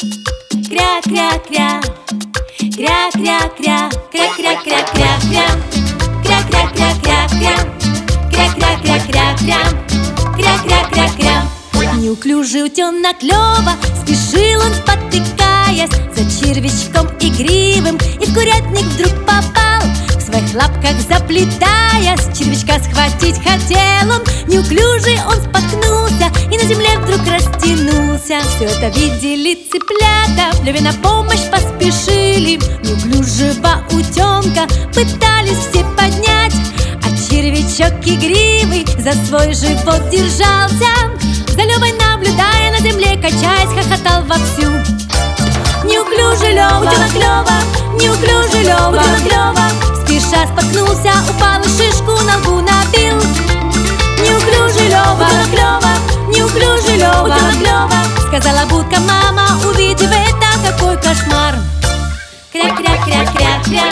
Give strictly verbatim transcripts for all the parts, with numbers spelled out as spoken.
Кря-кря-кря, кря-кря-кря, кря-кря-кря-кря-кря, кря-кря-кря-кря-кря, кря-кря-кря-кря-кря, кря-кря-кря-кря. Неуклюжий утенок Лёва, спешил он, спотыкаясь, за червячком игривым, и в курятник вдруг попал, в своих лапках заплетаясь. Червячка схватить хотел он, неуклюжий он споткнулся и на земле вдруг растянулся. Все это видели цыплята, Лёве на помощь поспешили. Неуклюжего утенка пытались все поднять, а червячок игривый за свой живот держался. За Лёвой наблюдая, на земле качаясь, хохотал вовсю. Неуклюжий Лёва, утенок Лёва, неуклюжий Лёва, утенок Лёва, спеша споткнулся, упал и шишку на лбу набил. Неуклюжий Лёва, утенок Лёва, неуклюжий Лёва, утенок Лёва, сказала будка мама, увидев это, какой кошмар. Кря-кря-кря-кря-кря,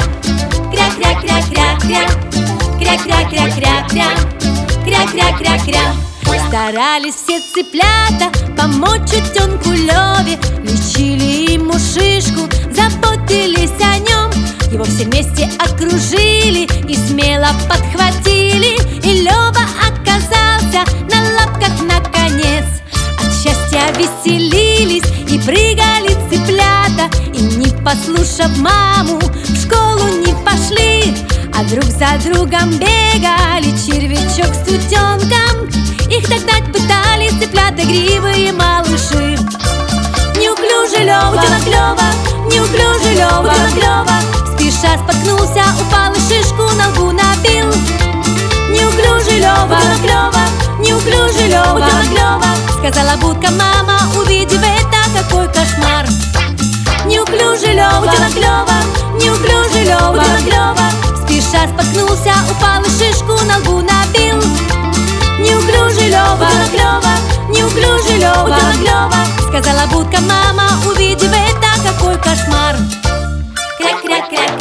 кря-кря-кря-кря-кря, кря-кря-кря-кря-кря, кря-кря-кря-кря. Старались все цыплята помочь утенку Лёве, лечили ему шишку, заботились о нем. Его все вместе окружили и смело подхватили, и Лёва оказался на лапках наконец. От счастья веселились и прыгали цыплята, и не послушав маму, в школу не пошли, а друг за другом бегали червячок с утенком. Их догнать пытались цыплята гривые малыши. Неуклюжий Лёва, утенок Лёва, неуклюжий Лёва, утенок Лёва, спеша споткнулся, упал и шишку на лбу набил. Неуклюжий Лёва, утенок Лёва, неуклюжий Лёва, утенок Лёва, сказала будка мама, увидев это, какой кошмар. Неуклюжий Лёва, утенок Лёва, неуклюжий Лёва, утенок Лёва, спеша споткнулся, упал и шишку на лбу набил. Неуклюжий Лёва, утенок Лёва, неуклюжий Лёва, утенок Лёва, сказала будка мама, увидев это, какой кошмар. Кря-кря-кря.